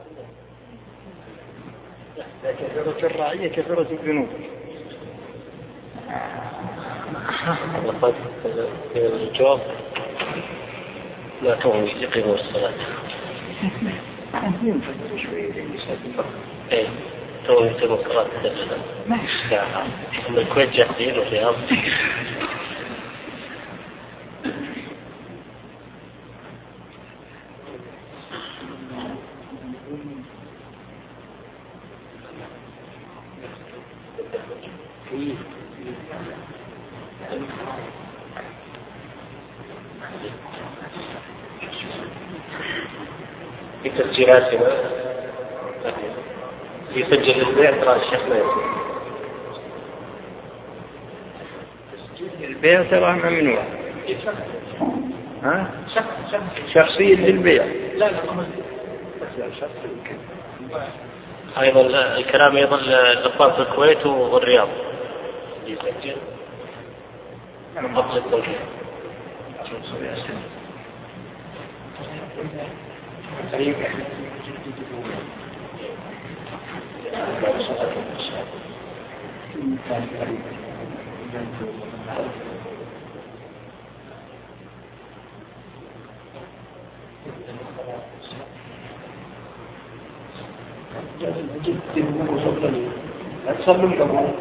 كثرة الرعية كثرة الذنوب. وقد الجواب لا توم يقيموا الصلاة. ينتظر شوية ايه توم يقيموا الصلاة ساعة. من الكويت جاهزين والرياض. في تسجيلاتنا يسجل البيع ترى الشيخ ما يسجل. تسجيل البيع ترى ممنوع. ها؟ شخصي للبيع. لا أيضا الكلام أيضا للأطفال في الكويت والرياض يسجل قبل التوجيه. أتصلم له.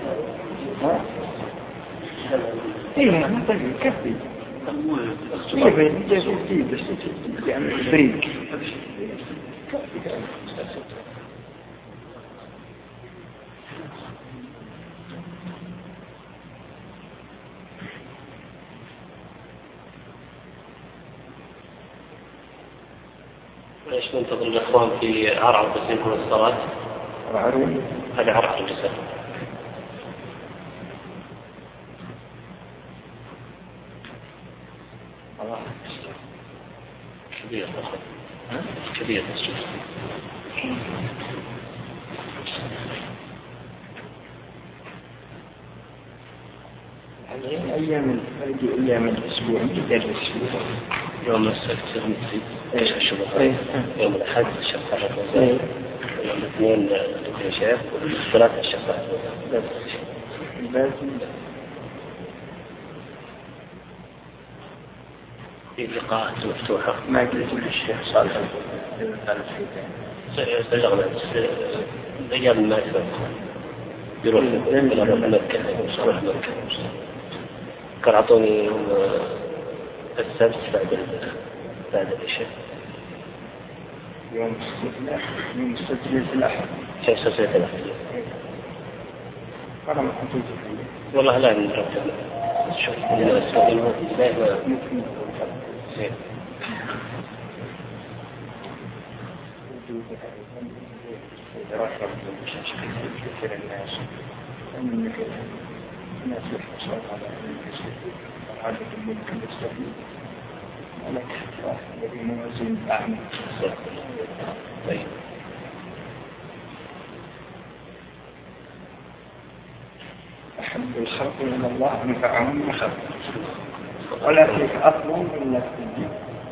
إيه أنا طيب كفي. كيف يجي بس يعني بريك. ليش ننتظر الإخوان في عرعر بس يكون الصلاة؟ هذا عرعر الجسد. كبير كبير مسجد. أيام الأسبوع يدرس يوم السبت المسجد إيش الشباب؟ يوم الأحد الشفاعة الوزارة. يوم الاثنين الشيخ والثلاثة الشفاعة الوزارة. في لقاءات مفتوحة ما قلت الشيخ صالح بلغنا الأيام ما يروح مكة كان عطوني السبت بعد العشاء. يوم السبت الأحد. كيف السبت الأحد؟ أنا ما حطيت والله لا نرتب شوف كثير الناس الناس يحصل على عادة ممكن يستفيد ولك الذي موازين أعمى. أحب الخلق إلى الله أنفعهم بخلق ولا فيك أفضل من نفسه.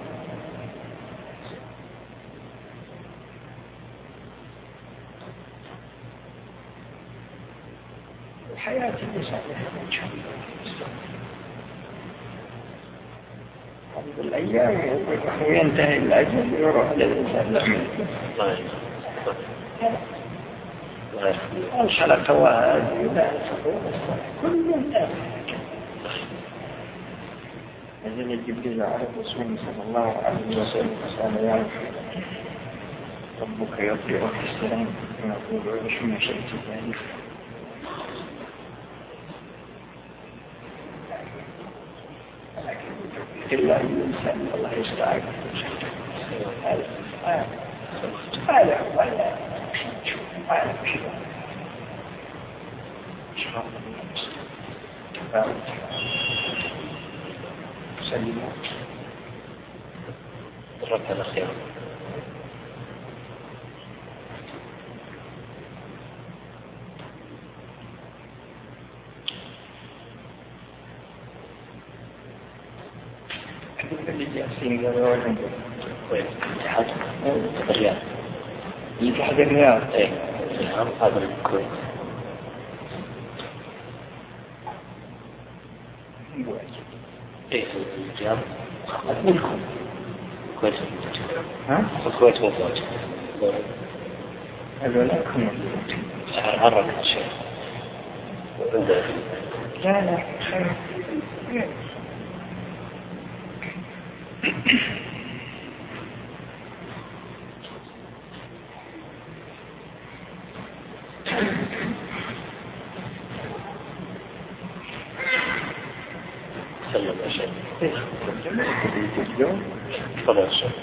الحياة الإنسانية إن شاء الله هذه الأيام وينتهي الأجل ويروح للإنسان الأعمال. الحلقة وهذه لا تقول كل يوم نزل جبريل على الرسول صلى الله عليه وسلم قال يا ربك يطيع في السلام ويقول وش ما شئت ذلك إلا الإنسان الله يستعاد هذا ولا شوف هذا مش شاء الله سلموا ربنا الخير. اللي جالسين قالوا وين الرياض اللي تحت الرياض. ايه هذا الكويت. ايه الرياض أقولكم الكويت. ها؟ الكويت مو واجب. الولاء كم؟ عرف الشيء. لا خير. سلم يا شيخ. تفضل يا شيخ.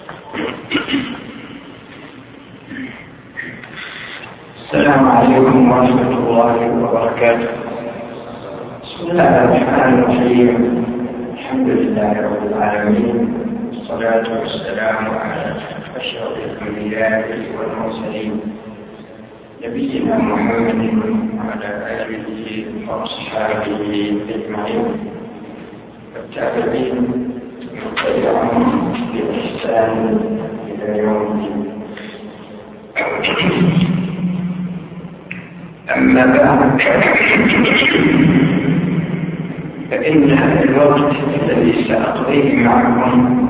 السلام عليكم ورحمة الله وبركاته. بسم الله الرحمن الرحيم. الحمد لله رب العالمين، والصلاة والسلام على أشرف الأنبياء والمرسلين نبينا محمد وعلى آله وأصحابه أجمعين والتابعين من تبعهم بإحسان إلى يوم الدين. أما بعد، فإن الوقت الذي سأقضيه معكم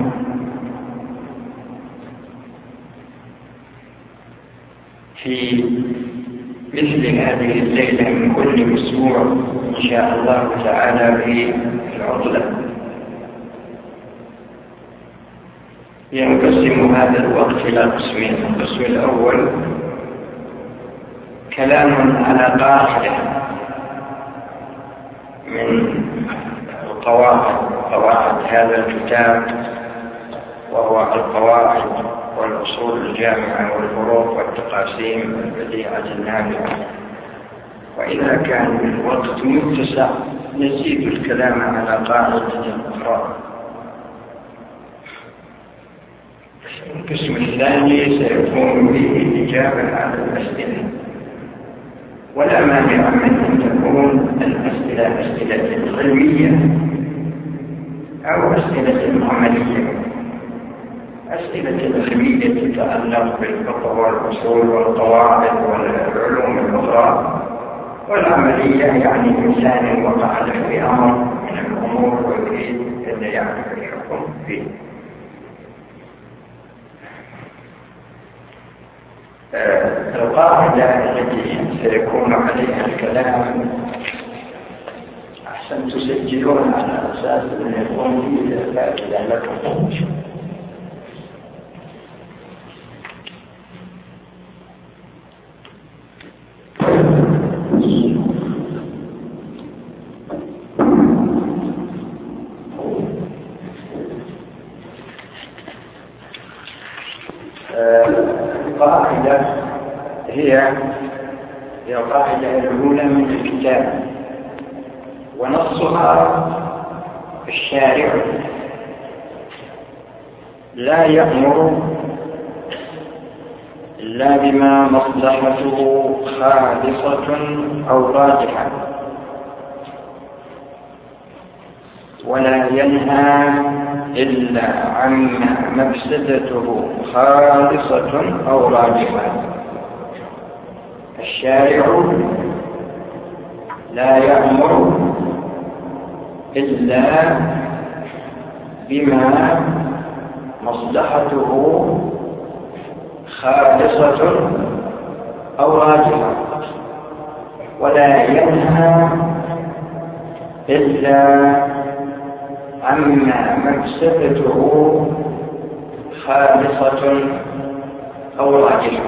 في مثل هذه الليلة من كل أسبوع إن شاء الله تعالى في العطلة، ينقسم هذا الوقت إلى قسمين. القسم الأول كلام على قاعدة من قواعد هذا الكتاب، وهو القواعد والأصول الجامعة والفروق والتقاسيم البديعة النافعة. وإذا كان الوقت متسع نزيد الكلام على قاعدة أخرى. القسم الثاني سيكون به إجابة على الأسئلة، ولا مانع من أن تكون الأسئلة أسئلة علمية أو أسئلة عملية. أسئلة علمية تتعلق بالفقه والأصول والقواعد والعلوم الأخرى، والعملية يعني إنسان وقع له أمر من الأمور ويريد أن يعرف الحكم فيه. القاعدة التي سيكون عليها الكلام أحسن تسجلون على أساس أن يكون فيه فائدة لكم. القاعدة هي القاعدة الأولى من الكتاب، ونصها الشارع لا يأمر إلا بما مصلحته خالصة أو راجحة، ولا ينهى إلا عما مفسدته خالصة أو راجحة. الشارع لا يأمر إلا بما مصلحته خالصة أو راجحة، ولا ينهى إلا عما مفسدته خالصة أو راجحة.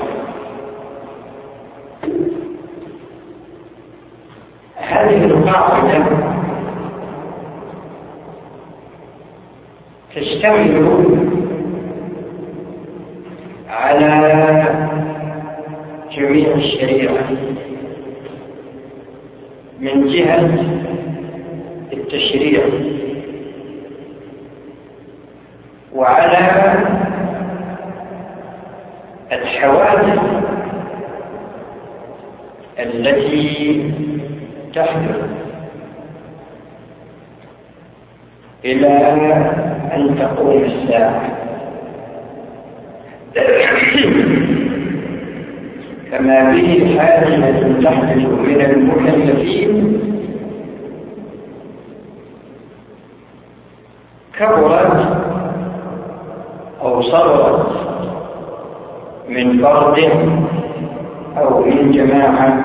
هذه القاعدة تشتمل على جميع الشريعة من جهة التشريع، وعلى الحوادث التي تحدث إلى أن تقوم الساعة. فما به حادثة تحدث من المكلفين كبرت أو صغرت من فرد أو من جماعة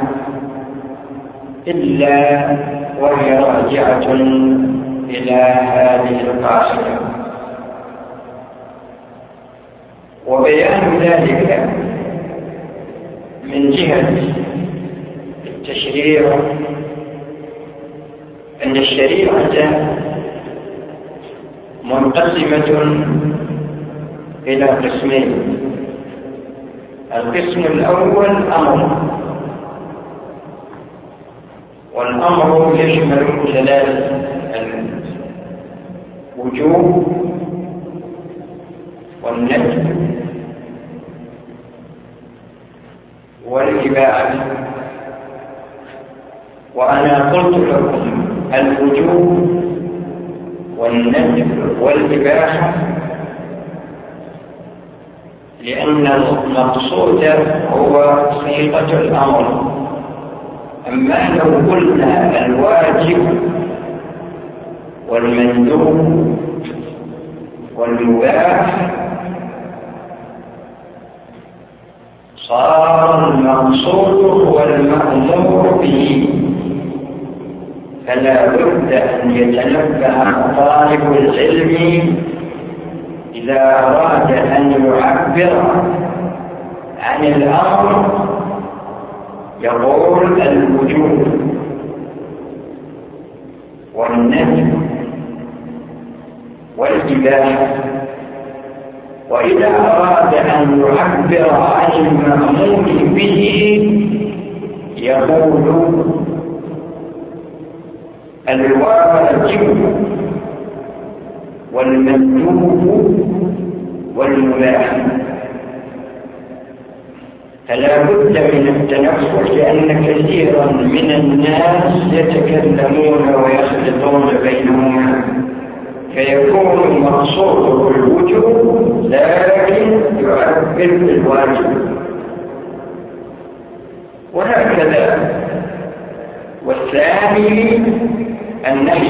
إلا وهي راجعة إلى هذه القاعدة. وبيان ذلك من جهة التشريع أن الشريعة منقسمة إلى قسمين. القسم الأول أمر، والأمر يشمل ثلاث: الوجوب والندب والإباحة. وأنا قلت لكم الوجوب والندب والإباحة لأن المقصود هو صيغة الأمر. أما لو قلنا الواجب والمندوب والمباح صار المقصود هو المأمور به، فلا بد أن يتنبه طالب العلم إذا أراد أن يعبر عن الأمر يقول الوجوب والندب والإباحة. وإذا أراد أن يعبر عن المأمور به يقول الواجب والمندوب والمباح. فلا بد من التنفس، لأن كثيرا من الناس يتكلمون ويخلطون بينهما فيكون مقصوده الوجوب لكن يعبر بالواجب، وهكذا. والثاني النهي،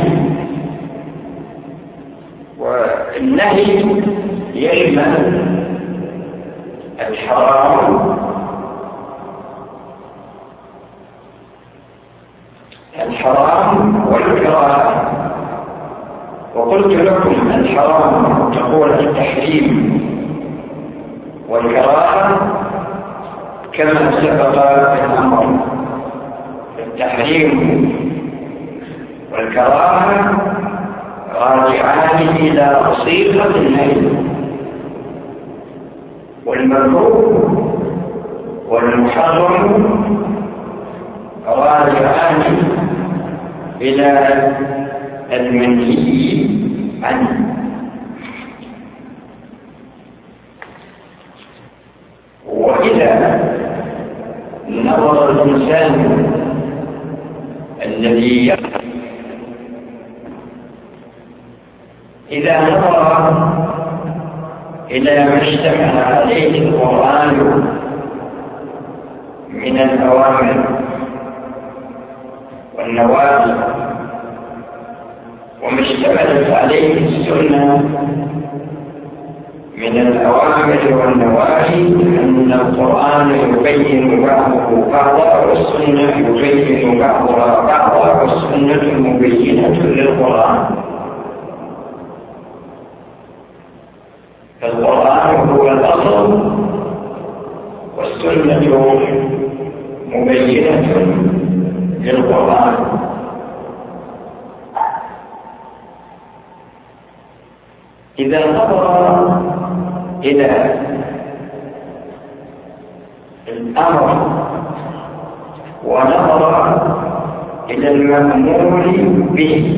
والنهي يشمل الحرام والكراهة. وقلت لكم الحرام تقول التحريم، والكراهة كما سبق الأمر. التحريم والكراهة راجعان إلى صيغة النهي، والمكروه والمحرم راجعان إلى المنهي عنه. وإذا نظر الإنسان الذي إذا نظر إلى ما اشتمل عليه القرآن من الأوامر والنواهي، وما اشتملت عليه السنة من الأوامر والنواهي، أن القرآن يبين بعضه بعضا والسنة يبين بعضها بعضا، والسنة مبينة للقرآن. فالقرآن هو الأصل والسنة مبينة للقرآن. إذا نظر إلى الأمر ونظر إلى المأمور به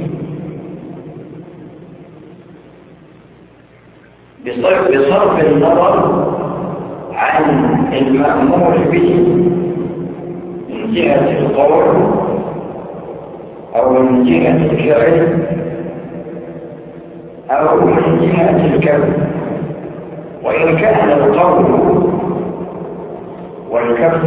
بصرف النظر عن المأمور به من جهة القول أو من جهة الفعل أو من جهة الكون. وإن كان القول والكف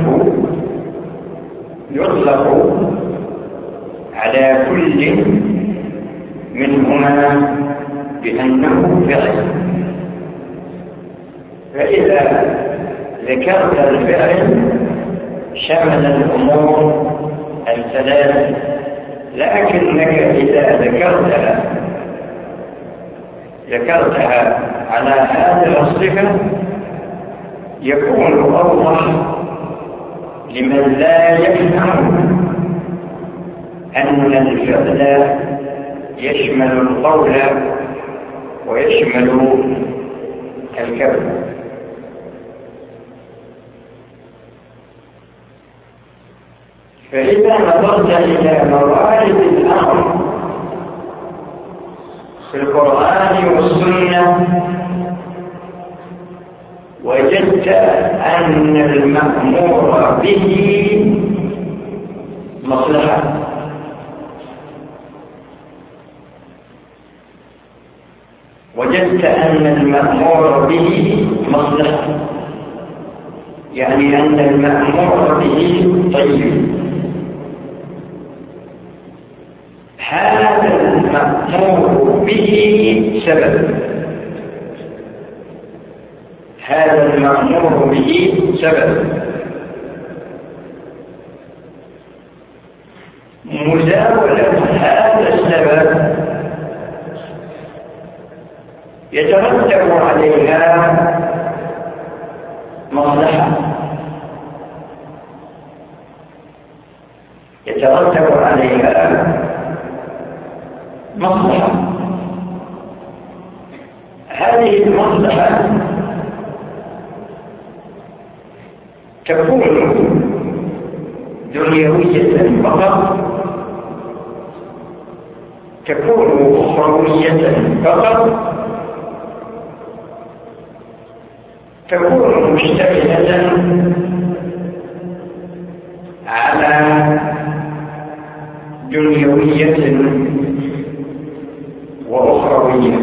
يطلق على كل منهما بأنه فعل. فإذا ذكرت الفعل شمل الأمور الثلاث، لكنك إذا ذكرتها على هذه الصفة يكون أوضح لمن لا يفهم أن الفعل يشمل القول ويشمل الكلام. فإذا نظرت إلى موارد الأمر في القرآن والسنة وجدت أن المأمور به مصلحة، وجدت أن المأمور به مصلحة، يعني أن المأمور به طيب. هذا المأمور به سبب، هذا المأمور به سبب. مزاولة هذا السبب يترتب عليها مصلحة، يترتب عليها مصلحة. هذه المصلحة تكون دنيوية فقط، تكون أخروية فقط، تكون مشتملة على دنيوية وأخروية.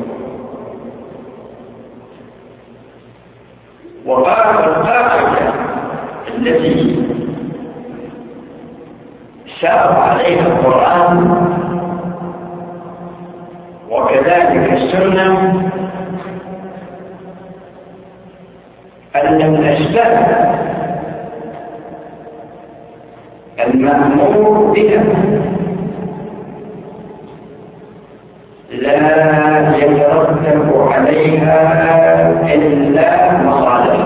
القاعدة التي سار عليها القرآن وكذلك السنة أن الأسباب المأمور بها لا يترتب عليها إلا مصالح.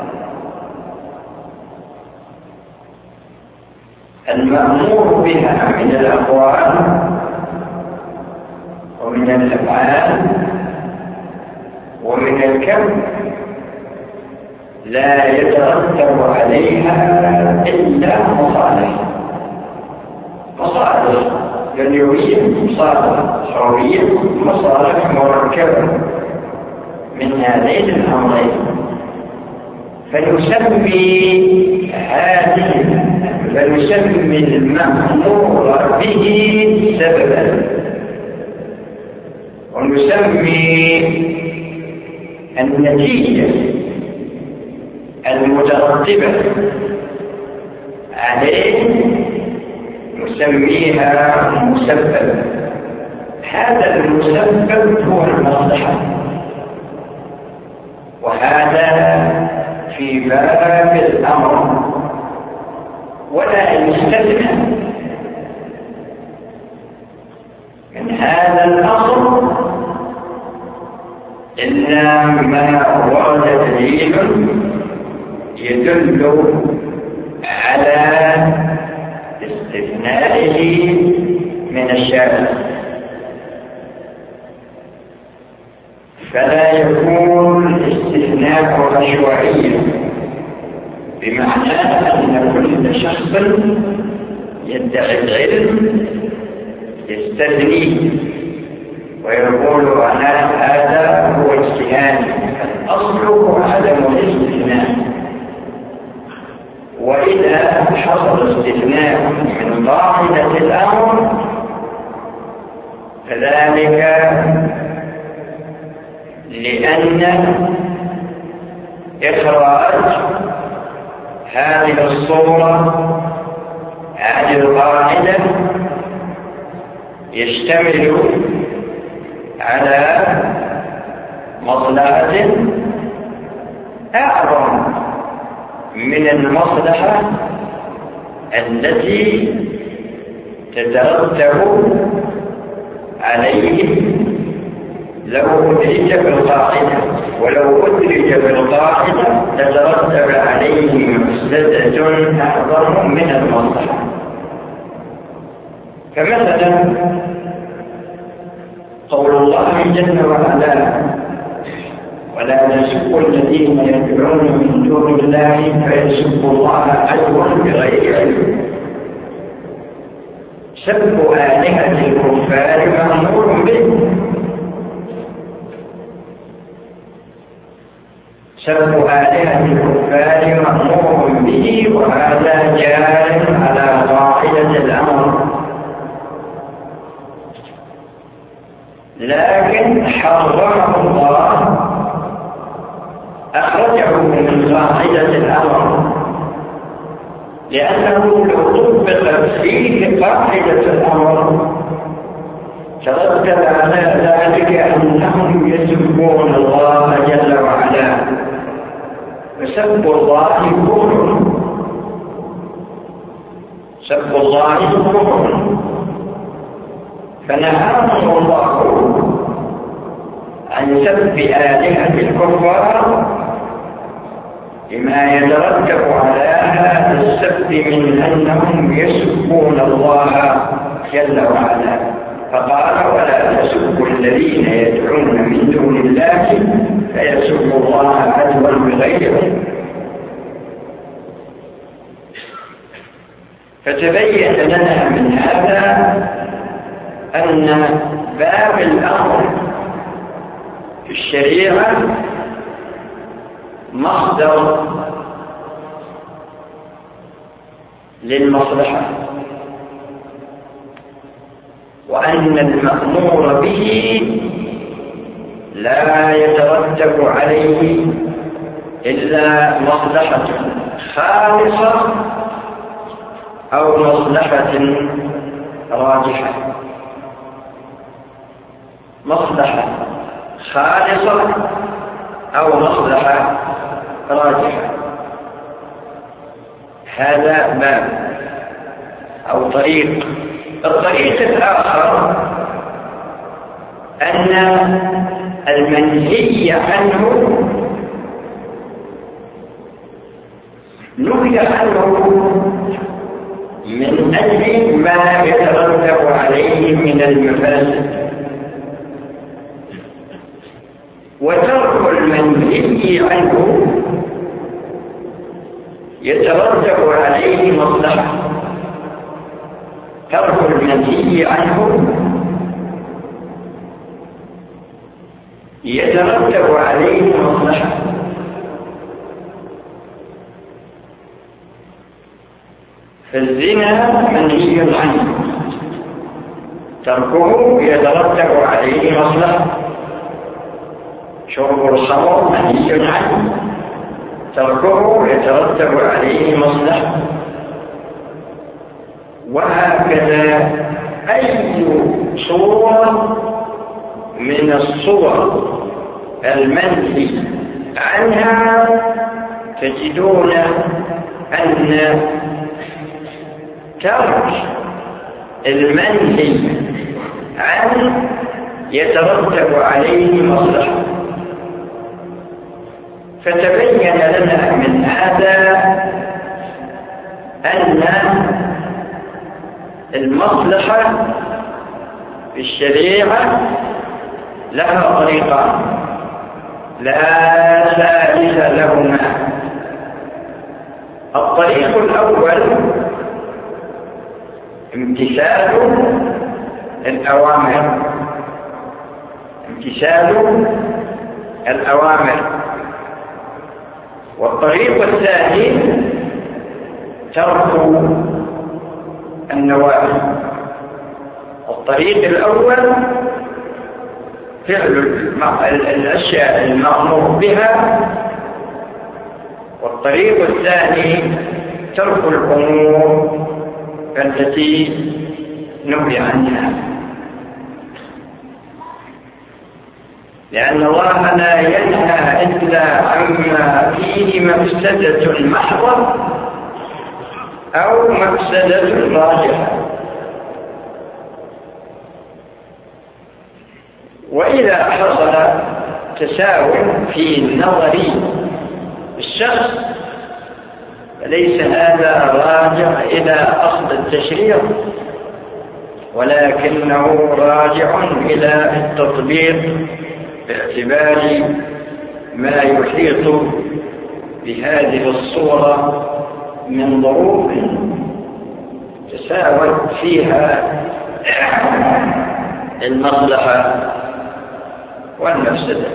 المأمور بها من الأقوال ومن الأفعال ومن الكم لا يترتب عليها إلا مصالح، مصالح دنيوية، مصالح أخروية، مصالح مركبة من هذين الأمرين. فنسمي المأمور به سببا، ونسمي النتيجة المترتبة عليه نسميها مسبب. هذا المسبب هو المصلحة، وهذا في باب الأمر، ولا يستثنى من هذا الأمر إلا ما ورد دليل يدل على استثنائه من الشارع، فلا يكون الاستثناء عشوائيا، بمعنى أن كل شخص يدعي العلم يستثني ويقول أنا هذا هو اجتهادي. الأصل هو عدم الاستثناء، وإذا حصل استثناء من قاعدة الأمر فذلك لأن إخراج هذه الصورة، هذه القاعدة يشتمل على مصلحة أعظم من المصلحة التي تترتب عليه لو أدرج بالقاعدة، ولو أدرج بالقاعدة تترتب عليه مفسدة أعظم من المصلحة. فمثلا قول الله جل وعلا: ولا تسبوا الذين يدعون من دون الله فيسبوا الله عدوا بغير علم. سب آلهة الكفار مأمور به، سب آلهة الكفار مأمور به، وهذا جار على قاعدة الأمر، لكن حرمه الله، أخرجه من قاعدة الأمر، لأنه لو طبق فيه قاعدة الأمر ترتب على ذلك أنهم يسبون الله جل وعلا، فسب الله كفر، سب الله كفر، فنهاهم الله عن سب آلهة الكفار لما يترتب على هذا السب من أنهم يسبون الله جل وعلا، فقال: ولا تسبوا الذين يدعون من دون الله فيسبوا الله عدوا بغير علم. فتبين لنا من هذا أن باب الأمر في الشريعة مصدر للمصلحة، وأن المأمور به لا يترتب عليه إلا مصلحة خالصة أو مصلحة راجحة، مصلحة خالصة أو مصلحة راجحة. هذا باب أو طريق. الطريق الآخر أن المنهي عنه نهي عنه من أجل ما يترتب عليه من المفاسد، وترك المنهي عنه يترتب عليه مصلحة، ترك المنهي عنه يترتب عليه مصلحة. فالزنا منهي عنه، تركه يترتب عليه مصلحة. شرب الخمر منهي عنه، تركه يترتب عليه مصلحة. وهكذا أي صورة من الصور المنهي عنها تجدون أن ترك المنهي عنه يترتب عليه مصلحة. فتبين لنا من هذا أن المصلحة في الشريعة لها طريقان لا ثالث لهما. الطريق الأول امتثال الأوامر، امتثال الأوامر. والطريق الثاني ترك النواهي. الطريق الأول فعل الأشياء المأمور بها، والطريق الثاني ترك الأمور التي نهي عنها، لأن الله لا ينهى إلا عما فيه مفسدة محضة أو مفسدة راجحة. وإذا حصل تساوي في نظر الشخص فليس هذا راجع إلى أصل التشريع، ولكنه راجع إلى التطبيق باعتبار ما يحيط بهذه الصورة من ظروف تساوت فيها المصلحة والمفسدة.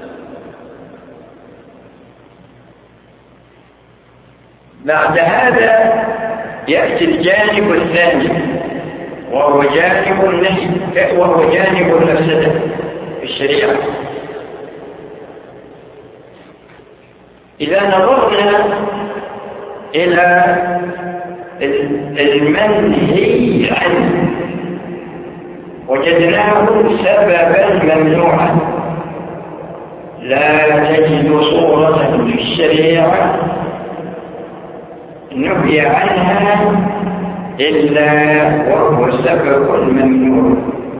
بعد هذا يأتي الجانب الثاني وهو جانب النهي، وهو جانب المفسدة في الشريعة. إذا نظرنا إلى المنهي عنه وجدناه سببا ممنوعا، لا تجد صورة في الشريعة نهي عنها إلا وهو سبب ممنوع.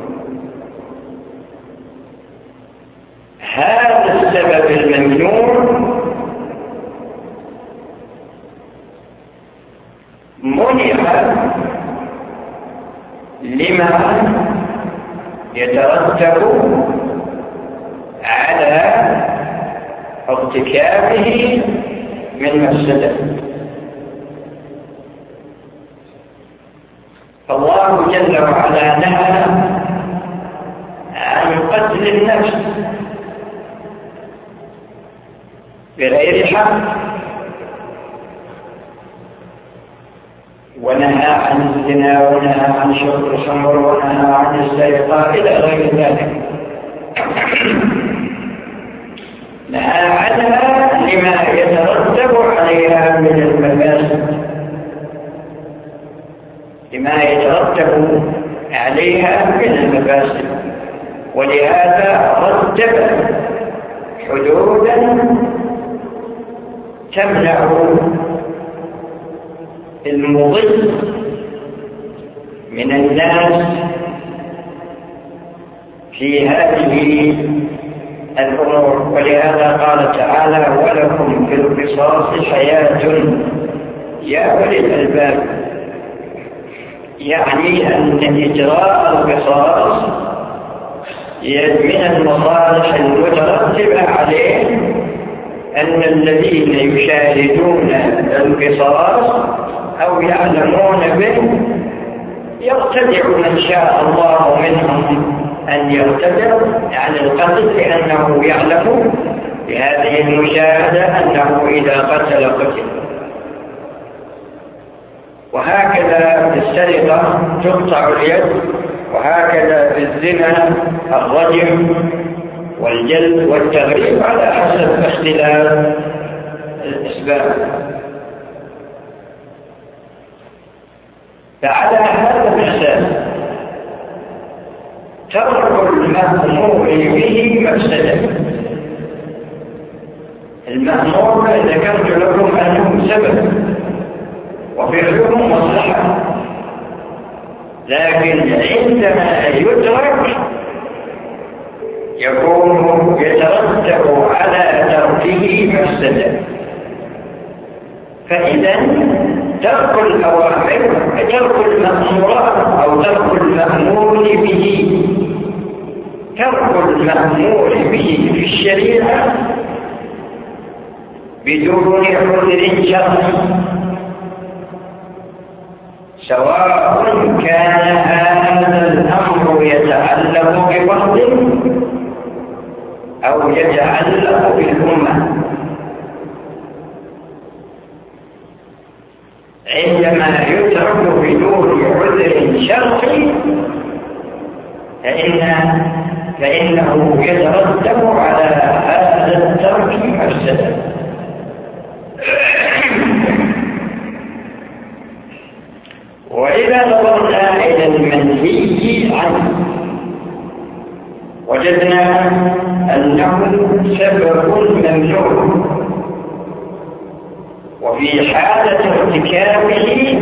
هذا السبب الممنوع منع لما يترتب على ارتكابه من مفسدة. فالله جل وعلا نهى عن قتل النفس بغير حق، ونهى عن الزنا، ونهى عن شرب الخمر، ونهى عن السرقة إلى غير ذلك. نهى عنها لما يترتب عليها من المفاسد، لما يترتب عليها من المفاسد، ولهذا رتب حدودا تمنع المضل من الناس في هذه الأمور. ولهذا قال تعالى: ولكم في القصاص حياة يا أولي الألباب، يعني أن إجراء القصاص من المصالح المترتبة عليه أن الذين يشاهدون القصاص أو يعلمون به يرتدع من شاء الله منهم أن يرتدع عن القتل، لأنه يعلم بهذه المشاهدة أنه إذا قتل قتل. وهكذا في السرقة تقطع اليد، وهكذا في الزنا الرجم والجلد والتغريب على حسب اختلاف الأسباب. فعلى هذا الأساس ترك المأمور به مفسدة. المأمور ذكرت لكم أنه سبب وفعله مصلحة، لكن عندما يترك يكون يترتب على تركه مفسدة. فإذا ترك الأوامر، ترك المأمورات أو ترك المأمور به، ترك المأمور به في الشريعة بدون عذر شرعي، سواء كان هذا الأمر يتعلق بفرد أو يتعلق بالأمة. عندما يترك بدون عذر شرعي فإنه يترتب على هذا الترك مفسدة. يكون ممنوع، وفي حالة ارتكابه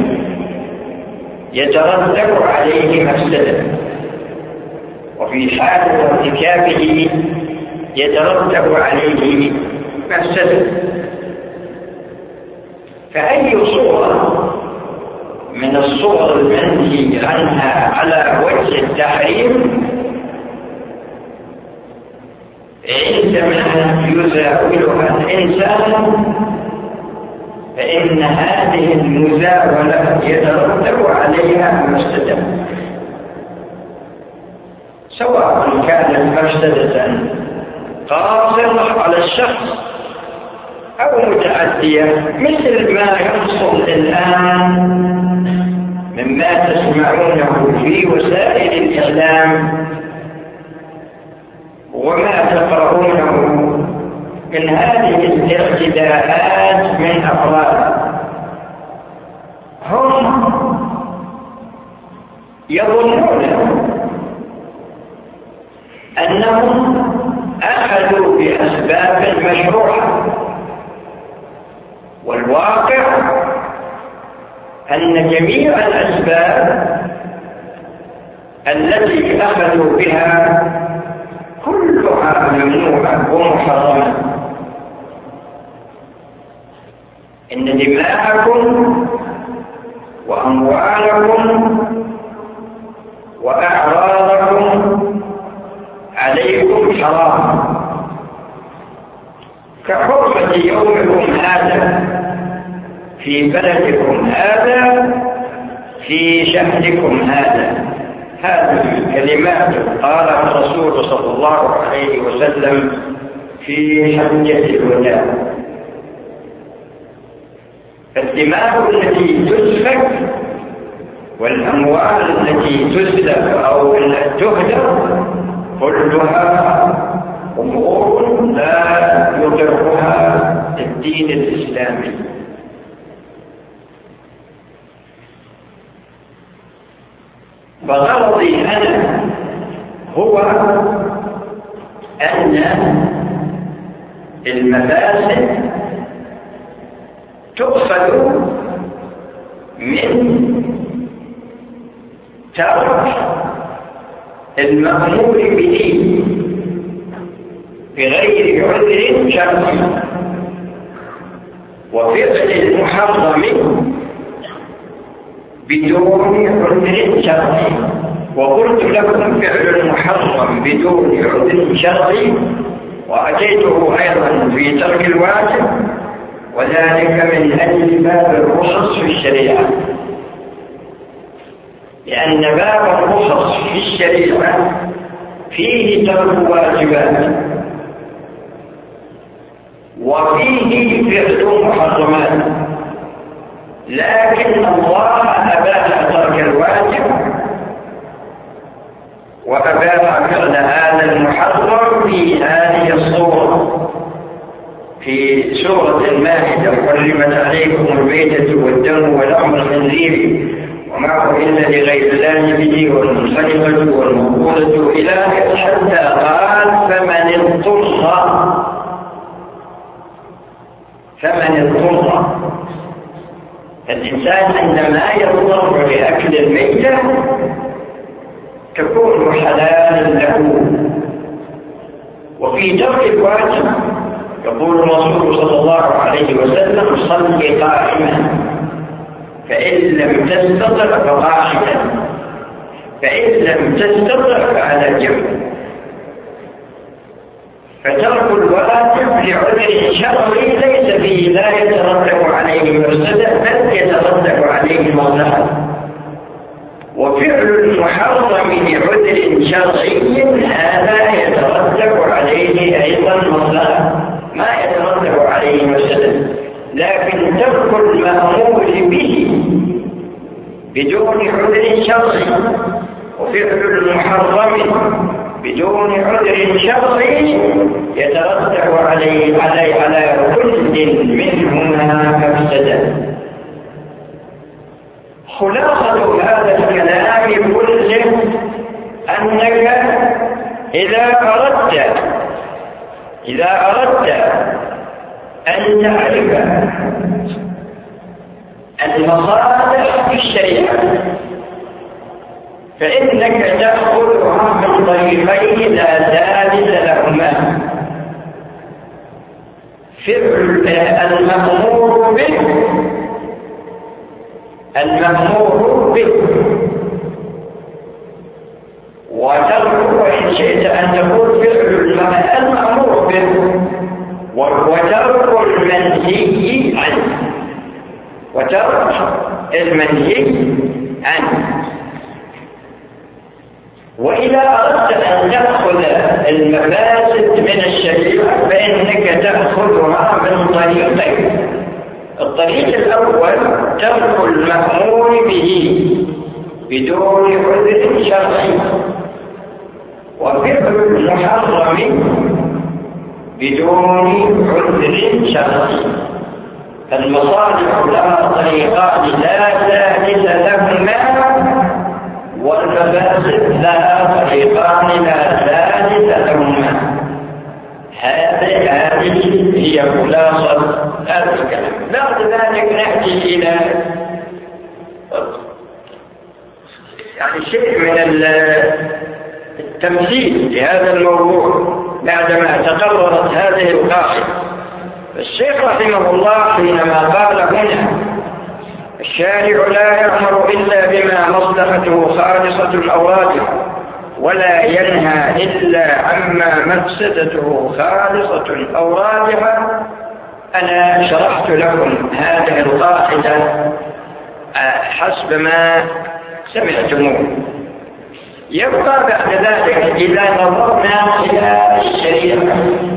يترتب عليه مفسدة، وفي حالة ارتكابه يترتب عليه مفسدة. فأي صورة من الصور المنهي عنها على وجه التحريم عندما يزاولها الإنسان فإن هذه المزاولة يترتب عليها مفسدة، سواء كانت مفسدة قاصرة على الشخص أو متعدية، مثل ما يحصل الآن مما تسمعونه في وسائل الإعلام وما تقرؤونه من هذه الاعتداءات من أفراد هم يظنون أنهم أخذوا بأسباب مشروعة، والواقع أن جميع الأسباب التي أخذوا بها كلها ممنوعة ومحرمة. إن دماءكم وأموالكم وأعراضكم عليكم حرام كحرمة يومكم هذا في بلدكم هذا في شهركم هذا. هذه كلمات قالها الرسول صلى الله عليه وسلم في حجة الوداع. الدماء التي تسفك والأموال التي تسلب أو تهدر كلها أمور لا يقرها الدين الإسلامي. فغرضي أنا هو أن المفاسد تؤخذ من ترك المأمور به بغير عذر شرعي وفعل المحرم بدون عذر شرعي. وقلت لكم فعل المحرم بدون عذر شرعي وأتيته أيضا في ترك الواجب، وذلك من أجل باب الرخص في الشريعة، لأن باب الرخص في الشريعة فيه ترك واجبات وفيه فعل محرمات، لكن الله أباح ترك الواجب وأباح فعل هذا المحرم في هذه الصورة. في سورة المائدة حرمت عليكم الميتة والدم ولحم الخنزير وما أهل لغير الله به والمنخنقة والموقوذة إلى حتى قال فمن اضطر. الإنسان عندما يضطر لأكل الميتة تكون حلالا له. وفي ترك الواجب يقول الرسول صلى الله عليه وسلم صل قائما فإن لم تستطع فقاعدا فإن لم تستطع فعلى جنب. فترك الواجب لعذر شرعي ليس فيه لا يترتب عليه مفسدة بل يترتب عليه مصلحة، وفعل المحرم لعذر شرعي هذا يترتب عليه أيضا مصلحة ما يترتب عليه مفسدة. لكن ترك المأمور به بدون عذر شرعي وفعل المحرم بدون عذر شرعي يترتب على كل منهما مفسدة. خلاصة هذا الكلام كله أنك إذا إذا أردت أن تعرف المصالح في الشريعة فإنك تأخذها من طريقين لا ثالث لهما: فعل المأمور به وترك، وإن شئت أن تقول فعل المأمور به وترك المنهي عنه، وإذا أردت أن تأخذ المفاسد من الشريعة فإنك تأخذها من طريقين: الطريق الأول ترك المأمور به بدون عذر شرعي، وفعل المحرم بدون عذر شرعي. المصالح لها طريقان لا ثالث لهما، والمفاسد لها طريقان لا ثالث لهما. هذه هي خلاصة هذا الكلام. بعد ذلك نأتي إلى شيء من التمثيل لهذا الموضوع بعدما تقررت هذه القاعدة. الشيخ رحمه الله حينما قال هنا: الشارع لا يأمر إلا بما مصلحته خالصة أو راجحة، ولا ينهى إلا عما مفسدته خالصة أو راجحة. أنا شرحت لكم هذه القاعدة حسب ما سمعتموه. يبقى بعد ذلك إذا نظرنا إلى الشريعة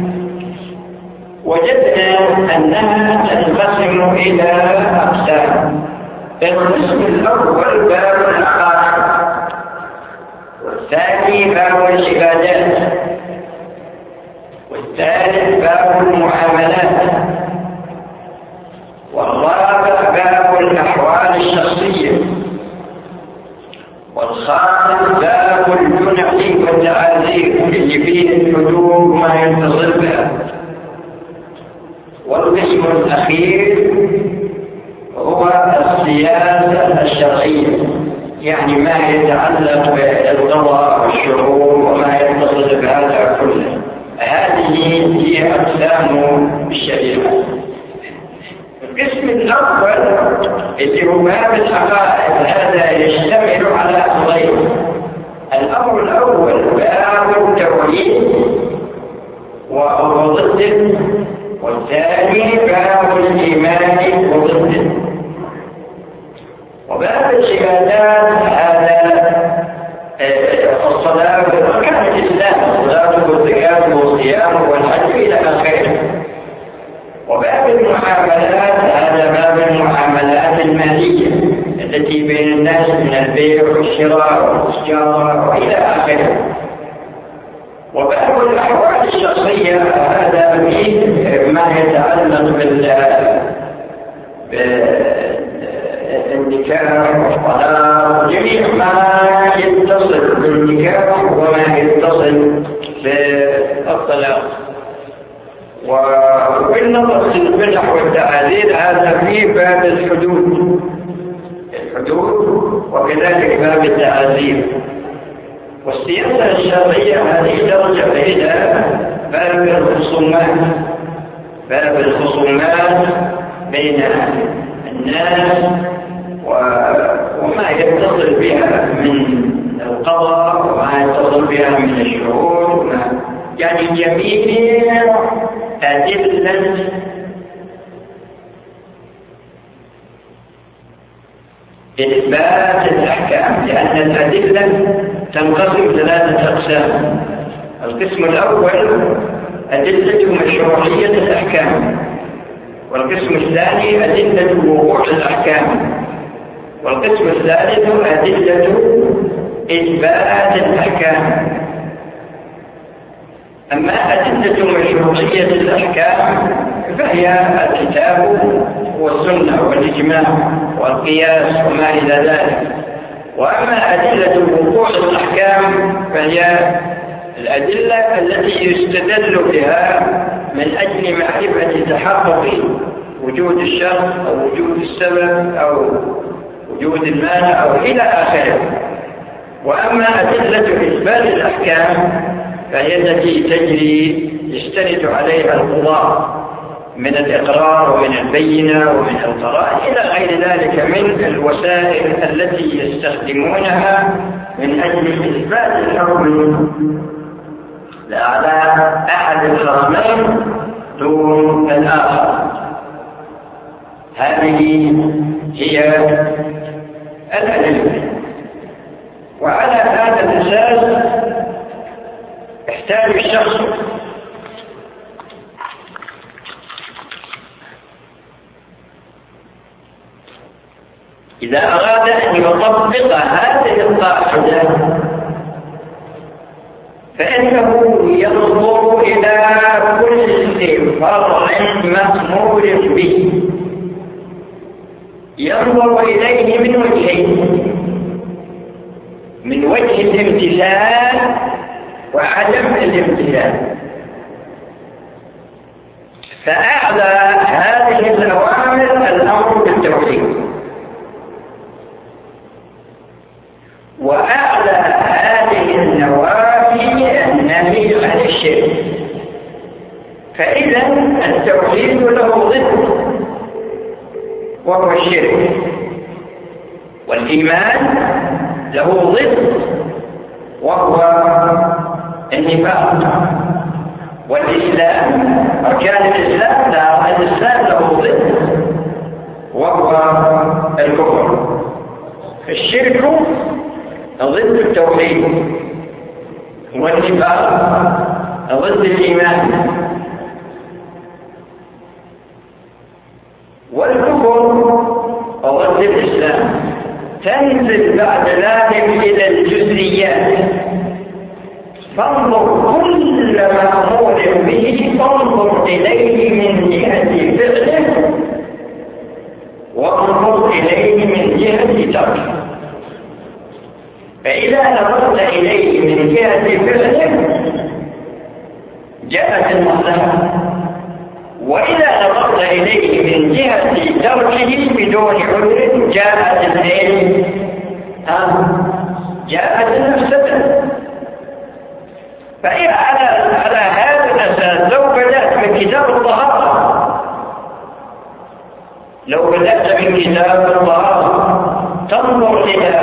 وجدنا أنها تنقسم إلى أقسام. القسم الأول باب العقائد، والثاني باب العبادات، والثالث باب المعاملات، والرابع باب الأحوال الشخصية، والخامس باب الجنح والتعاذير اللي فيه الحدود وما يتصل بها، والقسم الأخير هو السياسة الشرعية، يعني ما يتعلق بالقضاء والشؤون وما يتصل بهذا كله. هذه هي أقسام الشريعة. القسم الأول اللي هو باب العقائد هذا يشتمل على أمرين: الأمر الأول باب التوحيد وضده، والثاني باب الإيمان وضده. وباب العبادات هذا الصلاة وأركان الإسلام، الصلاة والزكاة والصيام والحج إلى آخره. وباب المعاملات هذا باب المعاملات المالية التي بين الناس من البيع والشراء والتجارة وإلى آخره. وباب الأحوال الشخصية هذا فيه ما يتعلق بالنكاح والطلاق، جميع ما يتصل بالنكاح وما يتصل بالطلاق. وبالنظر للبدع والتعاذير هذا فيه باب الحدود وكذلك باب التعاذير. والسياسة الشرعية هذه ترجع إلى باب الخصومات بين الناس وما يتصل بها من القضاء وما يتصل بها من الشعور، يعني جميع أدلة إثبات الأحكام، لأن الأدلة تنقسم 3 أقسام. القسم الأول أدلة مشروعية الأحكام، والقسم الثاني أدلة وقوع الأحكام، والقسم الثالث أدلة إثبات الأحكام. أما أدلة مشروعية الأحكام فهي الكتاب والسنة والإجماع والقياس وما إلى ذلك. وأما أدلة وقوع الأحكام فهي الأدلة التي يستدل بها من أجل معرفة تحقق وجود الشرط أو وجود السبب أو وجود المانع أو إلى آخره. وأما أدلة إثبات الأحكام فهي التي تجري يستند عليها القضاء من الإقرار ومن البينة ومن القرائن إلى غير ذلك من الوسائل التي يستخدمونها من أجل إثبات الحكم على أحد الخصمين دون الآخر. هذه هي الأدلة. وعلى هذا الأساس يحتاج الشخص إذا أراد أن يطبق هذه القاعدة فإنه ينظر إلى كل فرع مأمور به، ينظر إليه من وجهين: من وجه الامتثال وعدم الامتثال. فأعلى هذه الأوامر الأمر بالتوحيد، وأعلى هذه النواهي النهي عن الشرك. فإذا التوحيد له ضد وهو الشرك، والإيمان له ضد وهو النفاق، والإسلام أركان الإسلام له ضد وهو الكفر. الشرك ضد التوحيد، والنفاق ضد الإيمان، والكفر ضد الإسلام. تنزل بعد ذلك إلى الجزئيات، فانظر كل مأمور به فانظر إليه من جهة فعله وانظر إليه من جهة تركه. فإذا نظرت إليه من جهة فعله جاءت المصلحة، وإذا نظرت إليه من جهة تركه بدون عذر جاءت المفسدة. فإذا على هذا الأساس لو بدأت من كتاب الطهارة تنظر إلى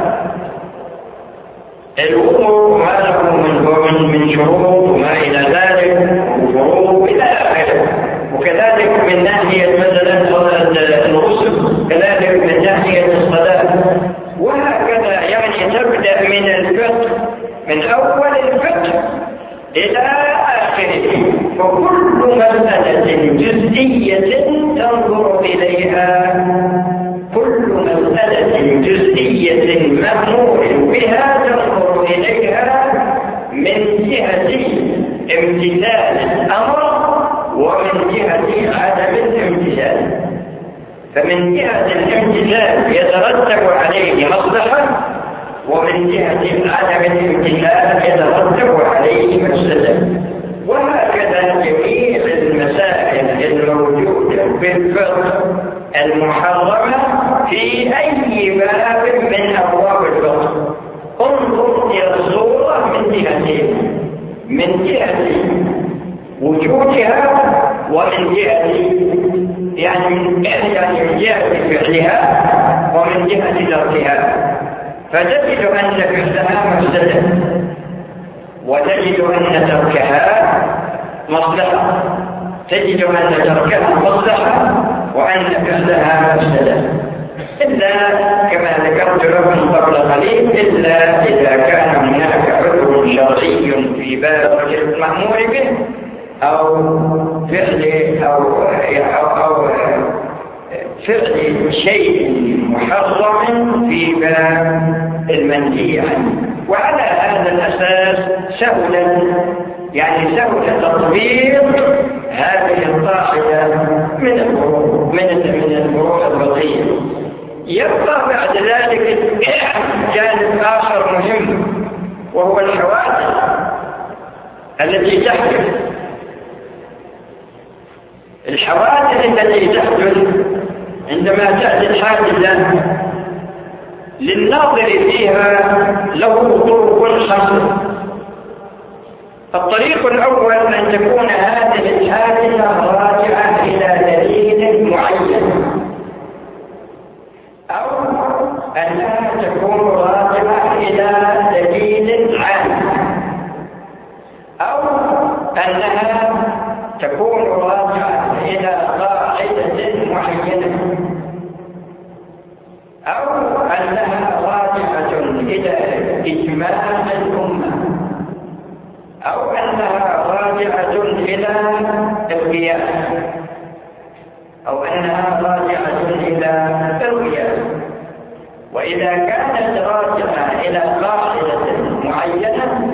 الوضوء ما له من شروط وما إلى ذلك وفروض إلى آخره، وكذلك من ناحية مثلا الغسل، كذلك من ناحية الصلاة، وهكذا. يعني تبدأ من الفقه، من أول الفقه إلى آخره، فكل مسألة جزئية تنظر إليها، كل مسألة جزئية مأمور بها تنظر إليها من جهة امتثال الأمر ومن جهة عدم الامتثال. فمن جهة الامتثال يترتب عليه مصلحة، ومن جهة عدم الامتثال يترتب عليه مفسدة. وهكذا جميع المسائل الموجودة في الفقه المحرمة في أي باب من أبواب الفقه انظر إلى الصورة من جهتين: من جهة وجودها ومن جهة من جهة فعلها ومن جهة تركها. فتجد أن فعلها مفسدة، وتجد أن تركها مصلحة، تجد أن تركها مصلحة وأن فعلها مفسدة، إلا كما ذكرت لكم قبل قليل، إلا إذا كان هناك عذر شرعي في باب المأمور به أو فعل شيء محرم في باب المنهي عنه. وعلى هذا الأساس سهل تطبيق هذه القاعدة من الفروع الفقهية. يبقى بعد ذلك جانب آخر مهم، وهو الحوادث التي تحدث، الحوادث التي تحدث عندما تأتي الحادثة للناظر فيها له طرق خمسة. الطريق الأول أن تكون هذه الحادثة راجعة إلى دليل معين، أو أنها تكون راجعة إلى دليل عام، أو أنها تكون راجعة إلى قاعدة معينة، أو أنها راجعة إلى إجماع الأمة، أو أنها راجعة إلى القياس، أو أنها راجعة إلى القياس. وإذا كانت راجعة إلى قاعدة معينة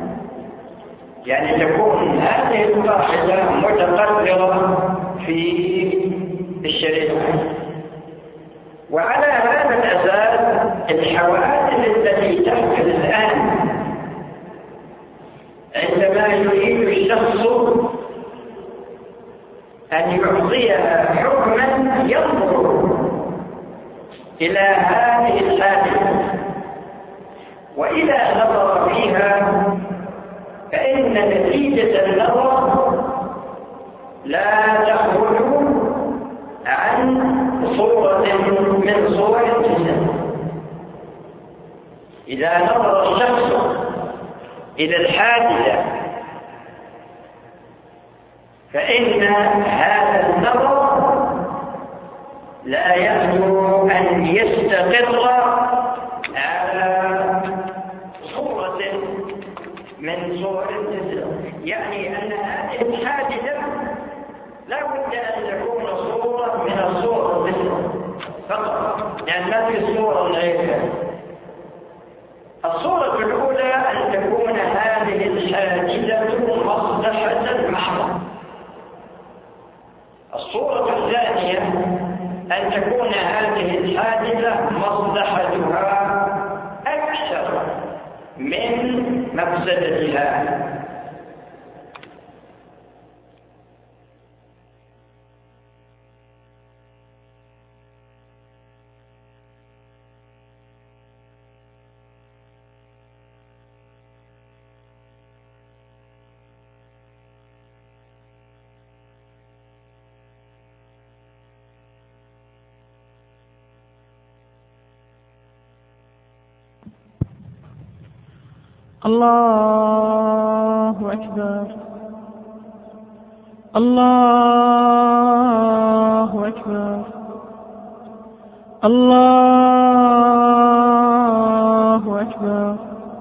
يعني تكون هذه القاعدة متقررة في الشريعة. وعلى هذا الأساس الحوادث التي تحدث الآن عندما يريد الشخص أن يعطيها حكما ينظر إلى هذه الحادثة، وإذا نظر فيها فإن نتيجة النظر لا تخرج عن صورة من صور الجسد. إذا نظر الشخص إلى الحادثة فإن هذا النظر لا يخلو أن يستقر على صورة من صور الجسد، يعني أن هذه الحادثة لا بد أن تكون صورة من الصور الجسد فقط، يعني ما في صورة غيرها. الصورة الأولى أن تكون هذه الحادثة مصلحة محضة. الصورة الثانية أن تكون هذه الحادثة مصلحتها أكثر من مفسدتها. الله أكبر الله أكبر الله أكبر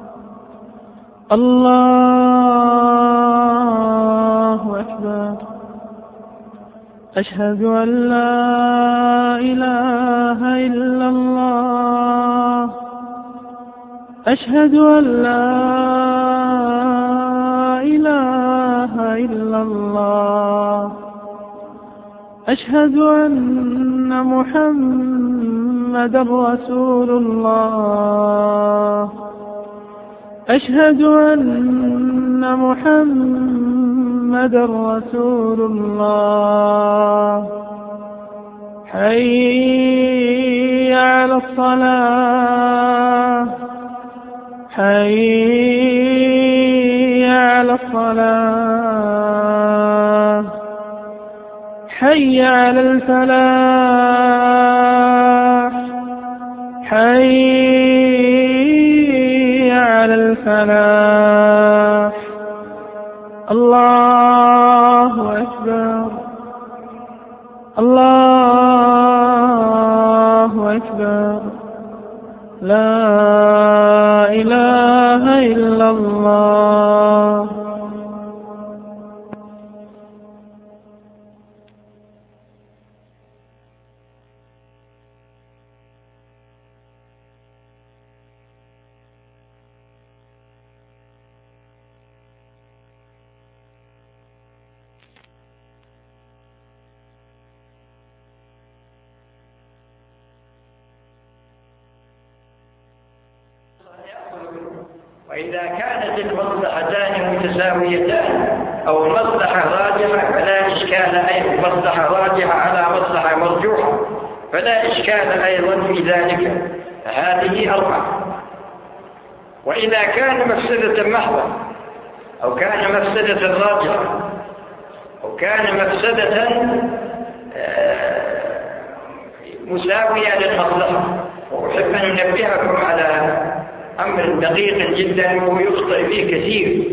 الله أكبر. أشهد أن لا إله إلا الله. أشهد أن لا إله إلا الله. أشهد أن محمدا رسول الله. أشهد أن محمدا رسول الله. حي على الصلاة. حي على الصلاة. حي على الفلاح. حي على الفلاح. الله أكبر الله أكبر. لا إله إلا الله. وإذا كانت المصلحتان متساويتان أو المصلحة راجحة فلا إشكال أيضا، مصلحة راجحة على مصلحة مرجوحة فلا إشكال أيضا في ذلك. هذه أربعة. وإذا كان مفسدة محضة أو كان مفسدة راجحة أو كان مفسدة مساوية للمصلحة، وأحب أن ننبهكم على أمر دقيق جدا ويخطئ فيه كثير.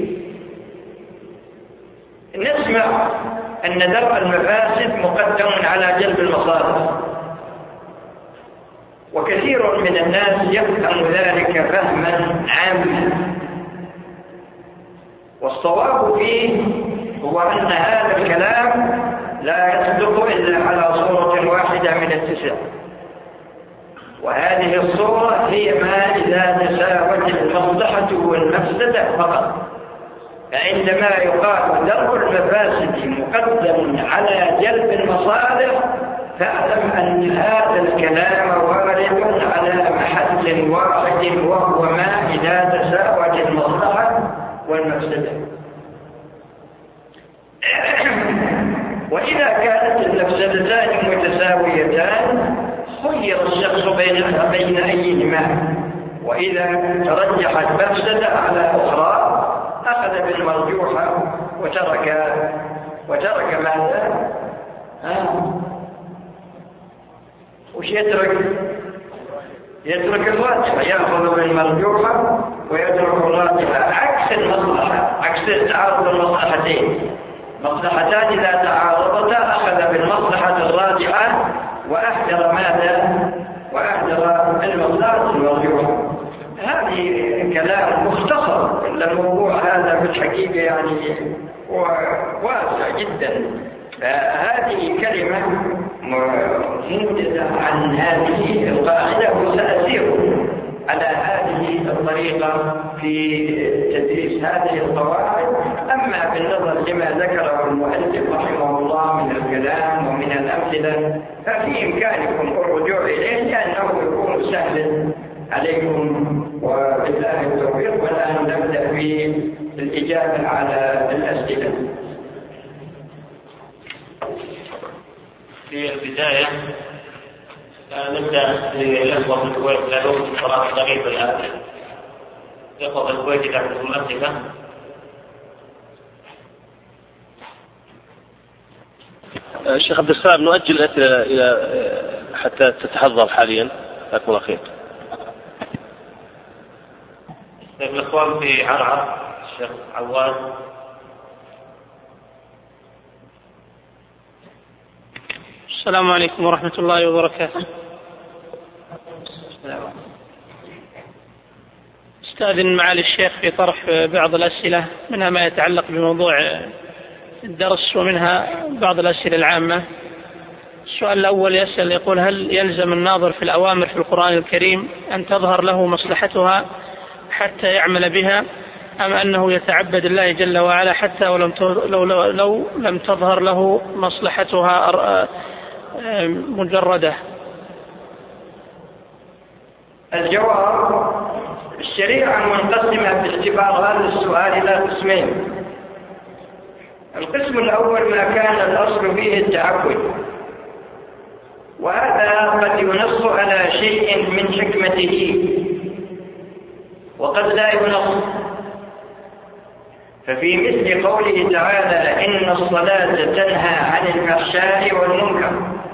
نسمع أن درء المفاسد مقدم على جلب المصالح، وكثير من الناس يفهم ذلك فهما عاما، والصواب فيه هو أن هذا الكلام لا يصدق إلا على صورة واحدة من التسع، وهذه الصورة هي ما إذا تساوت المصلحة والمفسدة فقط. فعندما يقال درء المفاسد مقدم على جلب المصالح فاعلم أن هذا الكلام وارد على محل واحد، وهو ما إذا تساوت المصلحة والمفسدة. وإذا كانت المفسدتان متساويتان خير الشخص بين أيهما، وإذا ترجحت مفسدة على أخرى أخذ بالمرجوحة وترك ماذا؟ وش يترك الراجحة، يأخذ بالمرجوحة ويترك الراجحة، عكس المصلحة، عكس تعارض المصلحتين. مصلحتان إذا تعارضتا أخذ بالمصلحة الراجحة وأهدر ماذا؟ وأهدر المصلحة المرجوحة. هذه كلام مختصر، الموضوع هذا في الحقيقة يعني واسع جدا. هذه كلمة موجزة عن هذه القاعدة، وسأسير على هذه الطريقة في تدريس هذه القواعد. أما بالنظر لما ذكره المؤلف رحمه الله من الكلام ومن الأمثلة ففي إمكانكم الرجوع إليه لأنه يكون سهل عليكم، وبالله التوفيق. والآن نبدأ في الإجابة على الأسئلة. في البداية نبدأ بالإخوة في الكويت لهم صلاة غريبة الآن. الإخوة في الكويت إذا عندهم أسئلة. الشيخ عبد السلام، نؤجل الأسئلة إلى حتى تتحضر حاليا. جزاكم الله خير. الإخوان في عرعر الشيخ عواد. السلام عليكم ورحمة الله وبركاته. استأذن معالي الشيخ في طرح بعض الأسئلة، منها ما يتعلق بموضوع الدرس ومنها بعض الأسئلة العامة. السؤال الأول يسأل يقول: هل يلزم الناظر في الأوامر في القرآن الكريم أن تظهر له مصلحتها حتى يعمل بها، أم أنه يتعبد الله جل وعلا حتى لو لم تظهر له مصلحتها مجردة؟ الجواب: الشريعة منقسمة باعتبار هذا السؤال إلى قسمين. القسم الأول ما كان الأصل فيه التعبد، وهذا قد ينص على شيء من حكمته وقد لا ينص. ففي مثل قوله تعالى: إن الصلاة تنهى عن الفحشاء والمنكر،